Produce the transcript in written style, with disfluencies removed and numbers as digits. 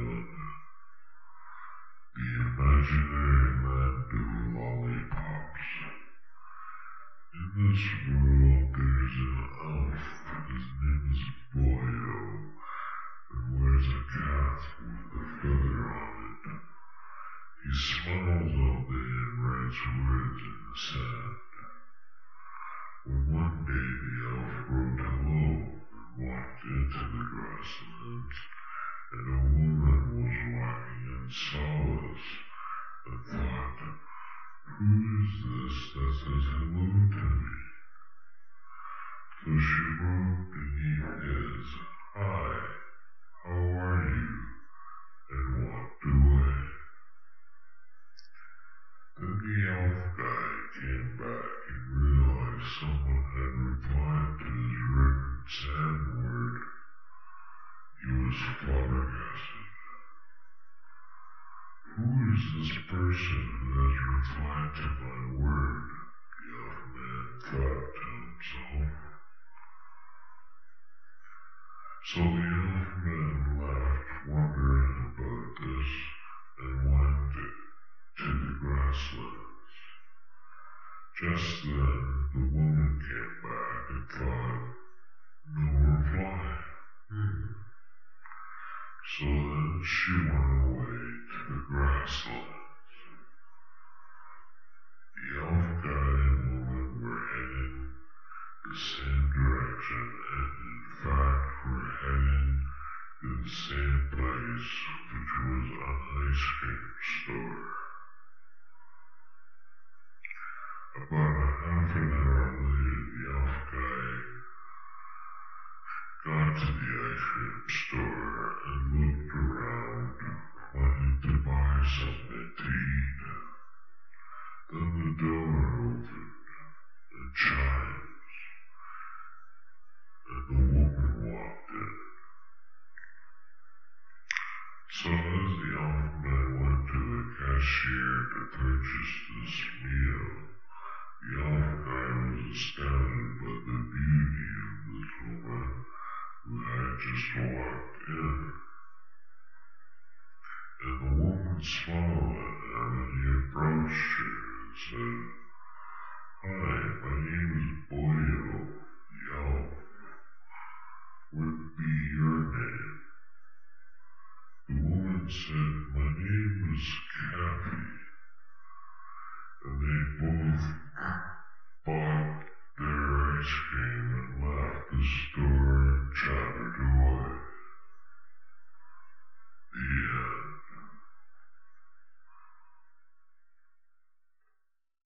island. The imaginary land of lollipops. In this world there's an elf, his name is Boyo, and wears a cap with a feather on it. He smiles all day and writes words in the sand. When one day the elf wrote hello and walked into the grasslands, and a woman was walking and saw us, and thought, who is this that says hello to me? So she wrote beneath his, hi, how are you? And walked away. Then the elf guy came back and realized someone had replied to his written sand word. He was flabbergasted. Who is this person who has replied to my word? The elf man thought to himself. So the elf man left, wondering about this, and went to the grasslands. Just then the woman came back and thought, no reply. So then she went away to the grasslands. The elf guy and woman were heading the same direction, and in fact were heading to the same place, which was an ice cream store. About a half an hour later, the elf guy got to the ice cream store and looked around, wanting to buy something to eat. Then the door opened and chimes, and the woman walked in. So as the elf man went to the cashier to purchase this meal, the elf guy was astounded by the beauty of this woman who had just walked in. And the woman smiled at him, and he approached her and said, hi, my name is Boyo.